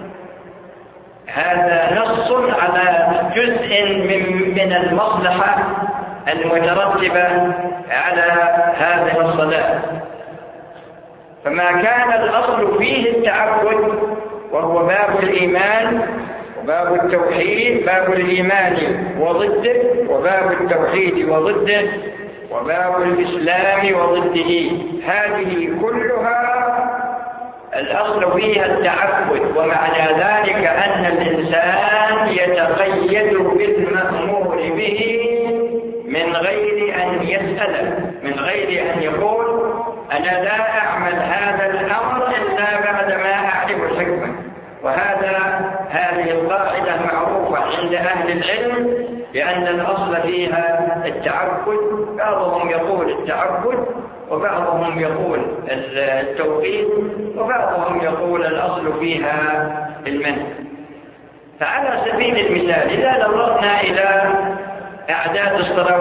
هذا نص على جزء من المصلحة المترتبة على هذه الصلاة. فما كان الأصل فيه التعبد وهو باب الإيمان وباب التوحيد، باب الإيمان وضده، وباب التوحيد وضده، وباب الإسلام وضده، هذه كلها الأصل فيها التعبد. ومعنى ذلك أن الإنسان يتقيد بالمأمور به من غير أن يسأل، من غير أن يقول: أنا لا أعمل هذا الأمر إلا بعد ما أعرف الحكمة. هذه القاعدة معروفة عند أهل العلم، بأن الأصل فيها التعبد بعضهم يقول التعبد، وبعضهم يقول التوقيت، وبعضهم يقول الأصل فيها المنع. فعلى سبيل المثال إذا نظرنا إلى أعداد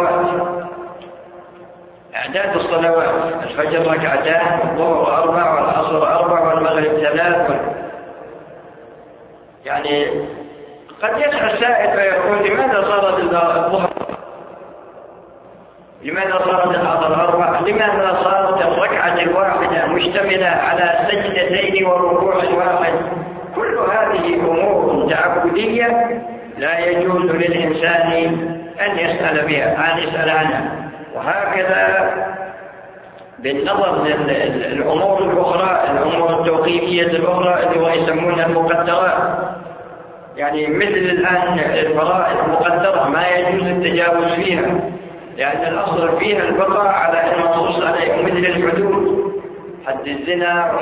الصلوات، الفجر ركعتان، والظهر 4، والعصر 4، والمغرب 3، يعني قد يسأل سائل فيقول لماذا صارت الظهر، لماذا صارت العصر 4، لماذا صارت الركعة الواحدة مشتملة على سجدتين وركوع واحد؟ كل هذه أمور تعبدية لا يجوز للإنسان أن يسأل عنها. وهكذا بالنظر للأمور الأخرى، الأمور التوقيفية الأخرى اللي هو يسمونها المقدرات، يعني مثل الآن الفرائض المقدرة ما يجوز التجاوز فيها، لأن الأصل فيها البقاء على المنصوص عليه، مثل الحدود، حد الزنا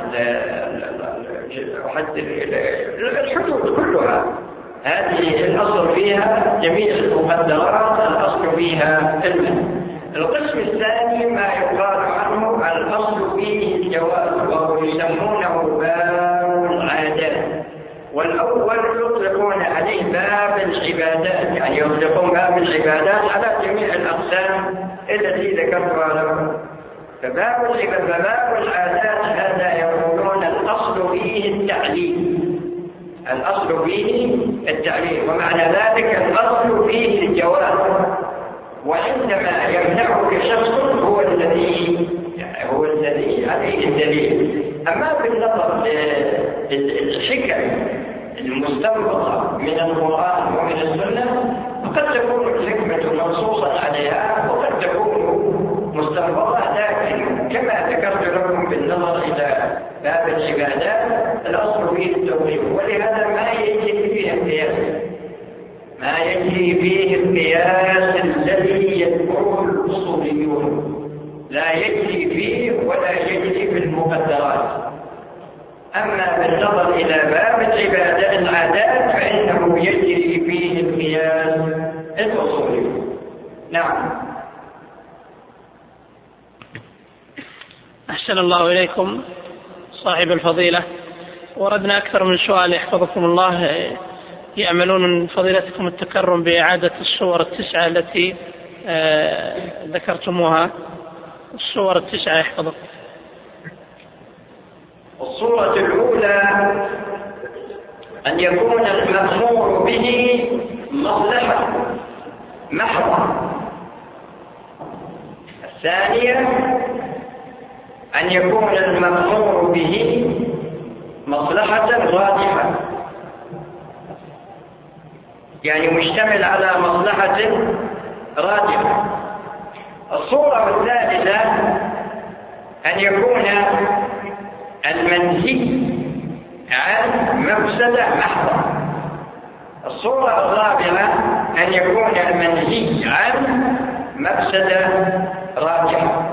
وحد الحدود كلها، هذه الأصل فيها جميع المقدرات الأصل فيها المنع. القسم الثاني ما يقال عنه الأصل فيه الجواز، وهو يسمونه باب العادات، والأول يطلقون عليه باب العبادات، يعني يطلقون باب العبادات على جميع الأقسام التي ذكرتها لكم. فباب العادات هذا يقولون الأصل فيه التعليل، ومعنى ذلك الأصل فيه الجواز، وعندما يمنعه شخص هو الذي عليه الدليل. أما بالنظر للحكم المستنبطة من القرآن ومن السنة، فقد تكون الحكمة منصوصا عليها وقد تكون مستنبطة، لكن كما ذكرت لكم بالنظر إلى باب العبادات الأصل فيه التوقيف، ولهذا ما يجري فيه القياس الذي يذكره الأصوليون، لا يجري فيه ولا يجري في المقدرات. أما بالنظر إلى باب العادات فإنه يجري فيه القياس الأصولي. نعم. أحسن الله إليكم صاحب الفضيلة، وردنا أكثر من سؤال يحفظكم الله، يأملون من فضيلتكم التكرم بإعادة الصور 9 التي ذكرتموها. الصور 9 يحفظكم. الصورة الأولى أن يكون المأمور به مصلحة محضة. الثانية أن يكون المأمور به مصلحة راجحة، يعني مشتمل على مصلحة راجحة. الصورة الثالثة أن يكون المنهي عن مفسدة محضة. الصورة الرابعة أن يكون المنهي عن مفسدة راجحة.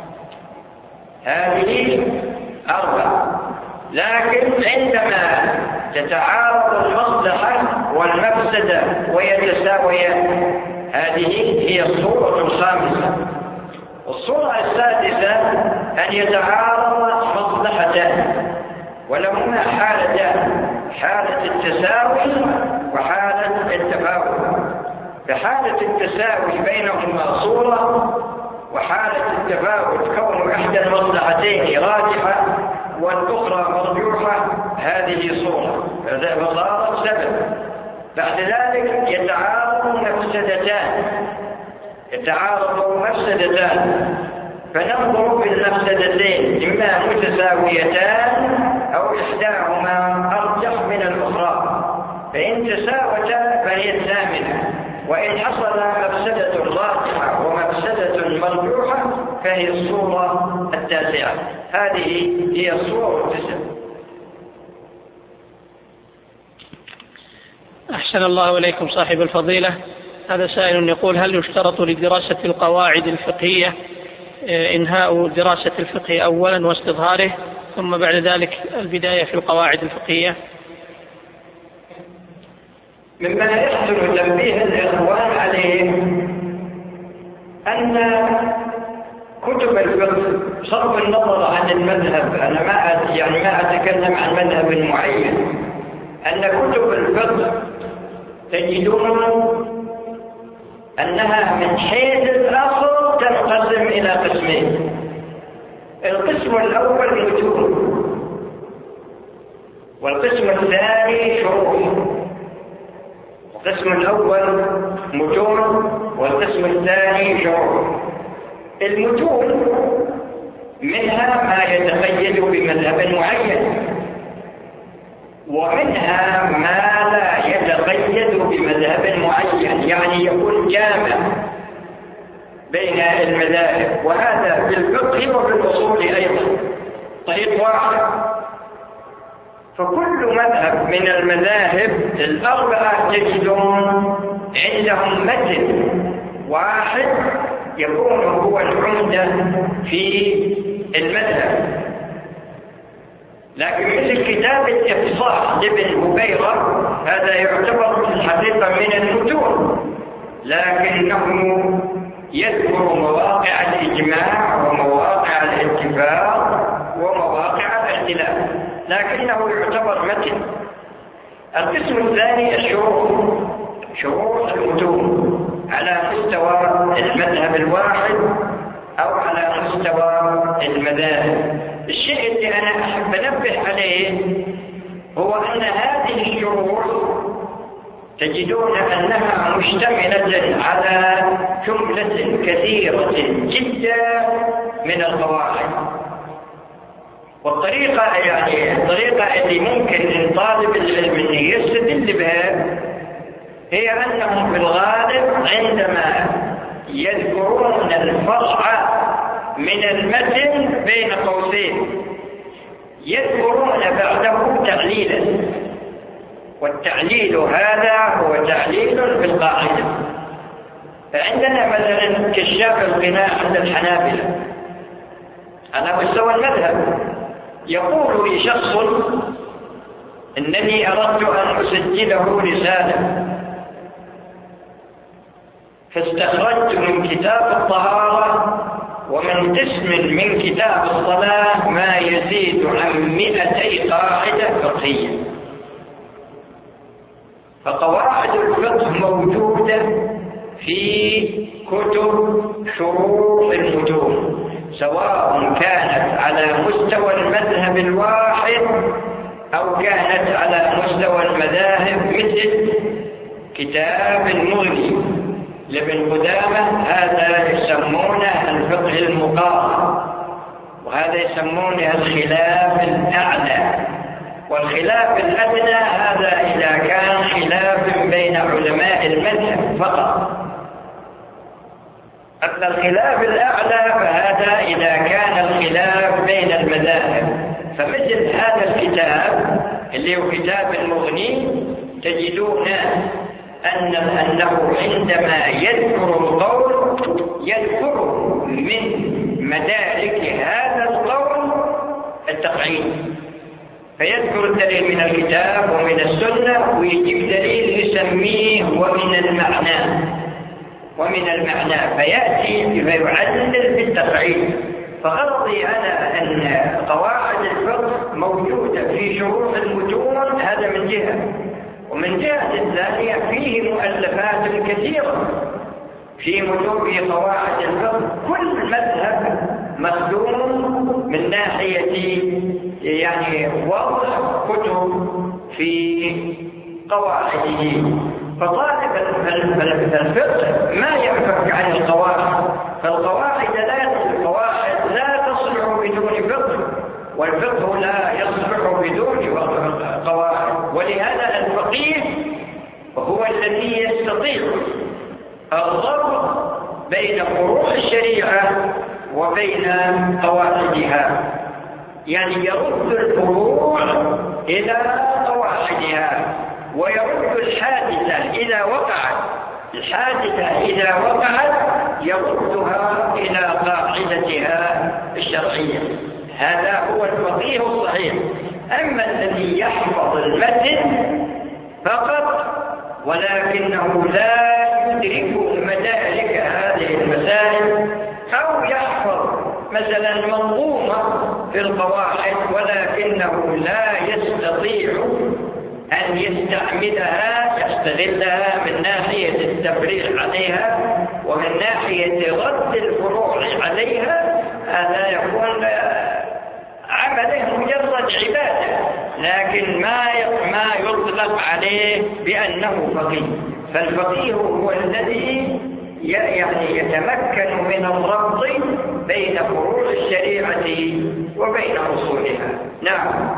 هذه 4، لكن عندما تتعارض المصلحة والمفسدة ويتساويان، هذه هي الصورة الخامسة. الصورة السادسة أن يتعارض مصلحتان ولهما حالتان، حالة التساوي وحالة التفاوت. فحالة التساوي بينهما صورة، وحالة التفاوت كون إحدى المصلحتين راجحة والأخرى مرجوحة، هذه صورة، فصارت سبب. بعد ذلك يتعارض مفسدتان، فننظر في المفسدتين إما متساويتان أو إحداهما أرجح من الأخرى، فإن تساوتا فهي الثامنة، وإن حصل مفسدة راجحة ومفسدة مرجوحة فهي الصورة التاسعة. هذه هي الصورة 9. أحسن الله إليكم صاحب الفضيلة. هذا سائل يقول: هل يشترط لدراسة القواعد الفقهية إنهاء دراسة الفقه أولا واستظهاره ثم بعد ذلك البداية في القواعد الفقهية؟ مما يحسن تنبيه الإخوان عليه أن كتب الفقه صرف النظر عن المذهب، أنا ما أتكلم عن مذهب معين، أن كتب الفقه تجدون أنها من حيث الأصل تنقسم إلى قسمين. القسم الأول متون، والقسم الثاني شروح. القسم الأول متون والقسم الثاني شروح. المتون منها ما يتقيد بمذهب معين، ومنها ما لا يتقيد بمذهب معين، يعني يكون جامع بين المذاهب، وهذا في الفقه وفي الأصول أيضا طريق واحد. فكل مذهب من المذاهب الأربعة تجدون عندهم متن واحد يكون هو العمدة في المذهب. لكن مثل كتاب الإفصاح لابن هبيرة هذا يعتبر في الحقيقة من المتون، لكنه يذكر مواقع الإجماع ومواقع الاتفاق ومواقع الاختلاف، لكنه يعتبر متن. القسم الثاني الشروح، شروح المتون على مستوى المذهب الواحد أو على مستوى المذاهب. الشيء اللي أنا أحب أنبه عليه هو أن هذه الشروح تجدون أنها مشتملة على جملة كثيرة جدا من القواعد. والطريقة الطريقة اللي ممكن طالب العلم يستدل بها هي أنهم في الغالب عندما يذكرون الفرع من المتن بين قوسين يذكرون بعده تعليلا، والتعليل هذا هو تعليل بالقاعدة. فعندنا مثلا كشاف القناع عند الحنابلة على مستوى المذهب يقول لي شخص إنني أردت أن أسجله رسالة، فاستخرجت من كتاب الطهارة ومن قسم من كتاب الصلاة ما يزيد عن 200 قاعدة فقهية. فقواعد الفقه موجودة في كتب شروح المتون، سواء كانت على مستوى المذهب الواحد أو كانت على مستوى المذاهب، مثل كتاب المغني لابن قدامة، هذا يسمونه الفقه المقارن، وهذا يسمونه الخلاف الأعلى. والخلاف الأدنى هذا إذا كان خلاف بين علماء المذهب فقط. أما الخلاف الأعلى فهذا إذا كان الخلاف بين المذاهب. فمثل هذا الكتاب اللي هو كتاب المغني تجدون أنه عندما يذكر القول يذكر من مدارك هذا القول التقعيد، فيذكر الدليل من الكتاب ومن السنة ويجيب دليل يسميه ومن المعنى فيأتي فيعلل بالتقعيد. فغرضي أنا أن قواعد الفقه موجودة في شروح المتون، هذا من جهة، ومن جهة الثانية فيه مؤلفات كثيرة في قواعد الفقه. كل مذهب مخدوم من ناحية وضع كتب في قواعده. فطالب الفقه ما ينفك عن القواعد، فالقواعد لا تصلح بدون فقه، والفقه لا يصلح بدون قواعد. ولهذا الفقيه هو الذي يستطيع الضبط بين فروع الشريعة وبين قواعدها، يرد الفروع إلى قواعدها ويرد الحادثة إذا وقعت يردها إلى قاعدتها الشرعية. هذا هو الفقيه الصحيح. أما الذي يحفظ المتن فقط ولكنه لا يدرك مدارك هذه المسائل، أو يحفظ مثلا منظومة في القواعد ولكنه لا يستطيع أن يستعملها يستغلها من ناحية التفريع عليها ومن ناحية رد الفروع عليها، هذا يكون عمله مجرد عبادة، لكن ما يطلق عليه بأنه فقيه. فالفقيه هو الذي يعني يتمكن من الربط بين فروع الشريعة وبين أصولها. نعم.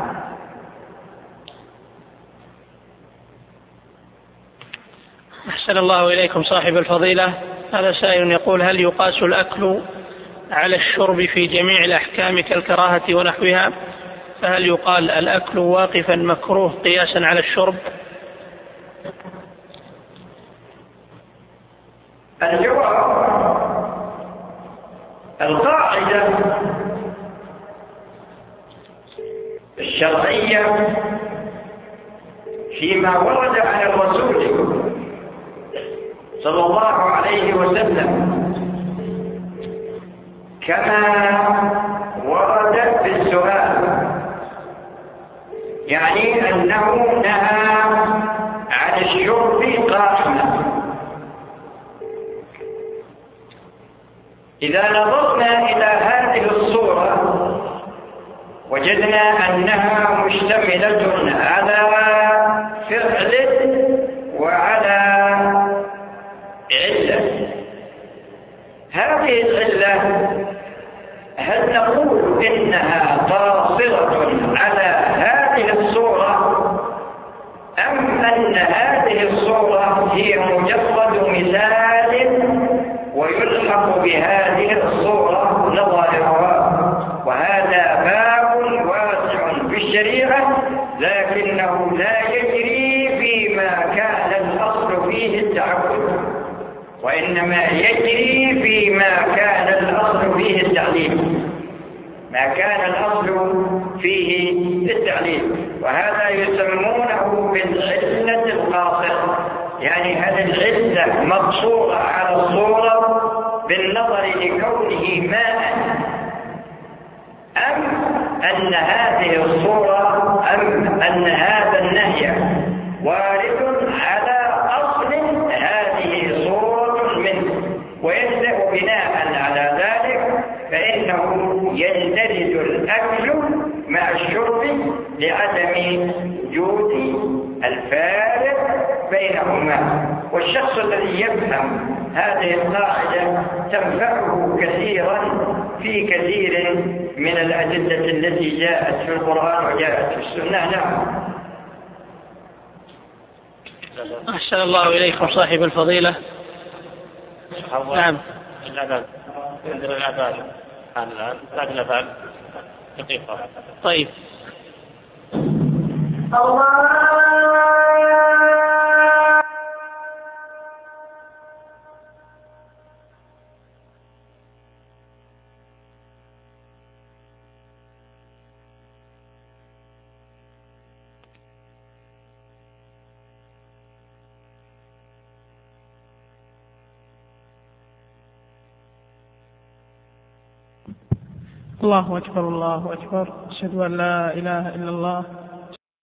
أحسن الله إليكم صاحب الفضيلة. هذا سائل يقول: هل يقاس الأكل على الشرب في جميع الأحكام كالكراهة ونحوها؟ فهل يقال الأكل واقفا مكروه قياسا على الشرب؟ الجواب: القاعدة الشرعية فيما ورد عن الرسول صلى الله عليه وسلم كما ورد في السؤال، يعني أنه نهى عن الشرب قائما. إذا نظرنا إلى هذه الصورة وجدنا أنها مشتملة على فعل وعلى علة. هذه العلة هل نقول إنها قاصرة على هذه الصورة، أم أن هذه الصورة هي مجرد مثال ويلحق بهذه الصورة نظائرها؟ وهذا باب واسع في الشريعة، لكنه لا يجري فيما كان الأصل فيه التعبد، وإنما يجري فيما كان الأصل فيه التعليم، ما كان الأصل فيه التعليم. وهذا يسمونه بالعلة القاصرة، يعني هذه العلة مقصورة على الصورة بالنظر لكونه ماء، أم أن هذه الصورة أم أن هذا النهي وارد على أصل هذه صورة منه، ويبدأ بناء على ذلك فإنه يندرج الأكل مع الشرب لعدم وجود الفارق بينهما. والشخص الذي يفهم هذه القاعدة تنفعه كثيرا في كثير من الأدلة التي جاءت في القرآن وجاءت في السنة. نعم. أحسن الله إليكم صاحب الفضيلة. نعم. الأذان عندنا الأذان الآن بعد الأذان دقيقة. طيب. الله أكبر الله أكبر، أشهد أن لا إله إلا الله